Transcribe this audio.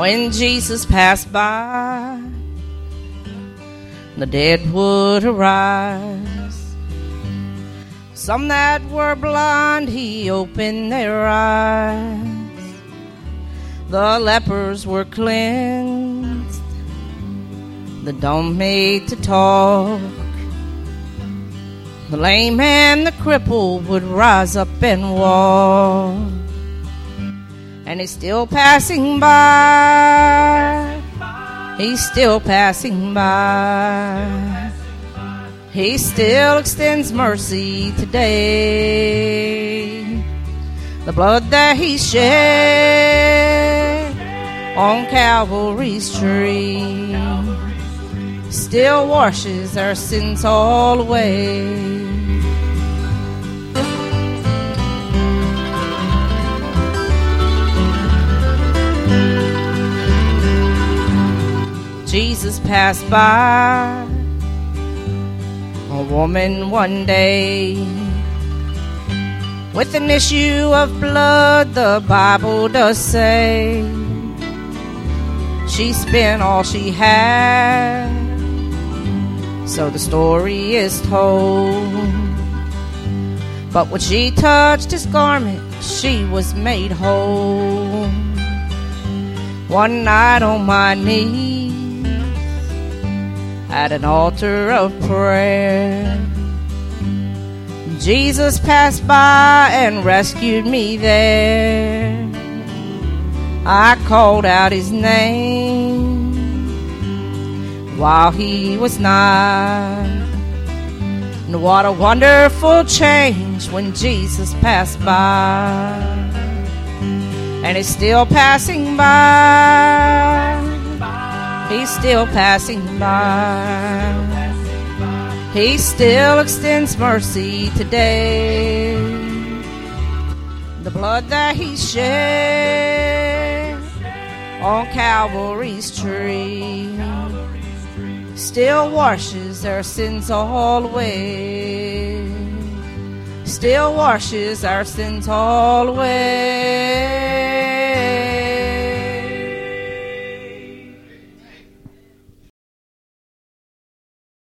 When Jesus passed by, the dead would arise. Some that were blind, he opened their eyes. The lepers were cleansed, the dumb made to talk. The lame and the crippled would rise up and walk. And he's still passing by. He's still passing by. He still extends mercy today. The blood that he shed on Calvary's tree still washes our sins all away. Jesus passed by a woman one day with an issue of blood, the Bible does say. She spent all she had, so the story is told. But when she touched his garment, she was made whole. One night on my knees at an altar of prayer, Jesus passed by and rescued me there. I called out his name while he was nigh. And what a wonderful change when Jesus passed by. And he's still passing by. He's still passing by. He still extends mercy today. The blood that he shed on Calvary's tree still washes our sins all away. Still washes our sins all away.